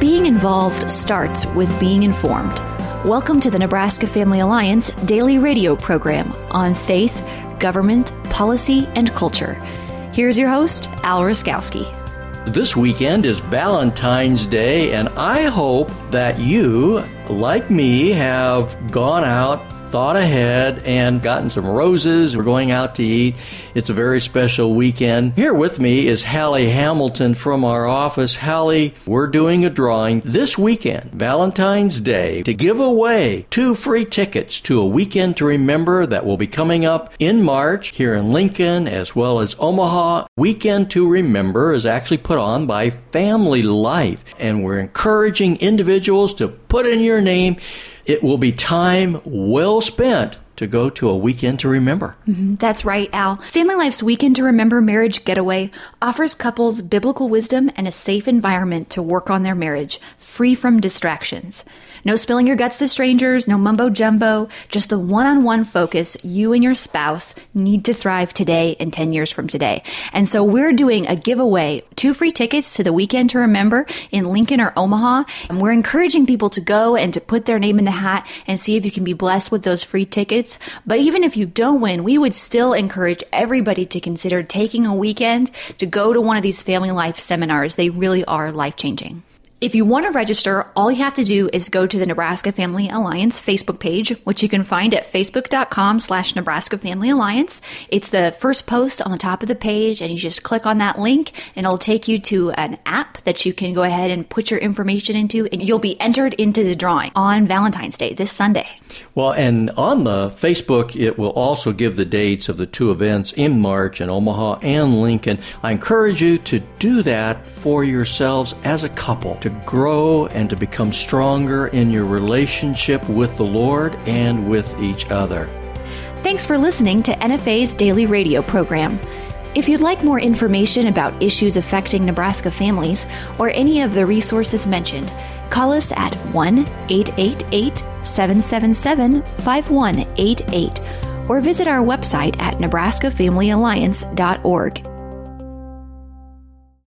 Being involved starts with being informed. Welcome to the Nebraska Family Alliance daily radio program on faith, government, policy, and culture. Here's your host, Al Raskowski. This weekend is Valentine's Day, and I hope that you, like me, have gone out, thought ahead, and gotten some roses. We're going out to eat. It's a very special weekend. Here with me is Hallie Hamilton from our office. Hallie, we're doing a drawing this weekend, Valentine's Day, to give away 2 free tickets to a weekend to remember that will be coming up in March here in Lincoln as well as Omaha. Weekend to Remember is actually put on by Family Life, and we're encouraging individuals to put in your name. It will be time well spent to go to a Weekend to Remember. That's right, Al. Family Life's Weekend to Remember Marriage Getaway offers couples biblical wisdom and a safe environment to work on their marriage, free from distractions. No spilling your guts to strangers, no mumbo-jumbo, just the one-on-one focus you and your spouse need to thrive today and 10 years from today. And so we're doing a giveaway, 2 free tickets to the Weekend to Remember in Lincoln or Omaha. And we're encouraging people to go and to put their name in the hat and see if you can be blessed with those free tickets. But even if you don't win, we would still encourage everybody to consider taking a weekend to go to one of these Family Life seminars. They really are life-changing. If you want to register, all you have to do is go to the Nebraska Family Alliance Facebook page, which you can find at facebook.com/Nebraska Family Alliance. It's the first post on the top of the page, and you just click on that link, and it'll take you to an app that you can go ahead and put your information into, and you'll be entered into the drawing on Valentine's Day, this Sunday. Well, and on the Facebook, it will also give the dates of the 2 events in March in Omaha and Lincoln. I encourage you to do that for yourselves as a couple, to grow and to become stronger in your relationship with the Lord and with each other. Thanks for listening to NFA's daily radio program. If you'd like more information about issues affecting Nebraska families or any of the resources mentioned, call us at 1-888-777-5188 or visit our website at nebraskafamilyalliance.org.